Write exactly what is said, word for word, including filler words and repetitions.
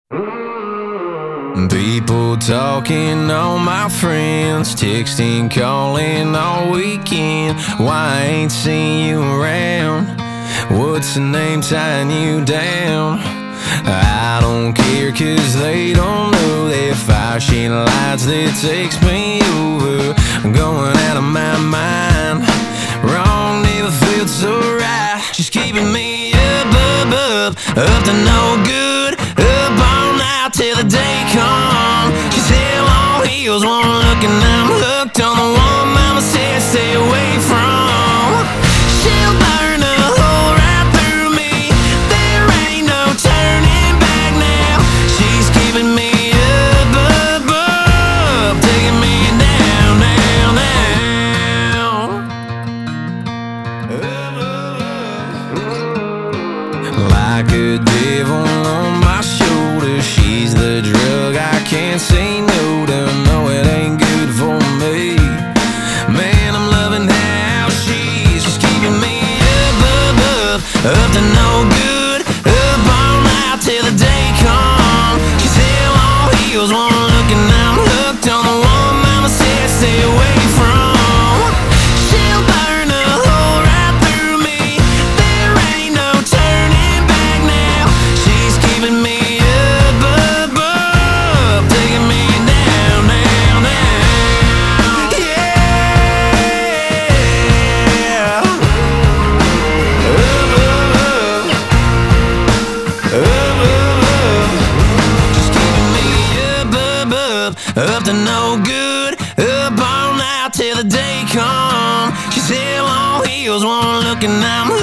People talking, all my friends texting, calling all weekend. Why I ain't seen you around? What's the name tying you down? I don't care, cause they don't know that fire shade lights that takes me over. I'm going out of my mind. Wrong never felt so right. She's keeping me up, up, up, up to no good. Up all night till the day comes. She's hell on heels, one look and I'm hooked on the one mama said stay away from. She'll burn a hole right through me. There ain't no turning back now. She's keeping me up, up, up, taking me down, down, down. Up, up, up. Like a devil on my shoulder, she's the drug I can't say no to. No, it ain't good for me. Man, I'm loving how she's just keeping me up, up, up, up to no good. Up all night till the day comes. She's hell on heels, one look and I'm hooked on the one mama said stay away from. She'll burn a hole right through me. There ain't no turning back now. She's keeping me up, up, up, taking me down, down, down. Yeah. Up, up, up. Up, up, up. She's keeping me up, up, up, up to no good. Up all night till the day comes. She's hell on heels, one look and I'm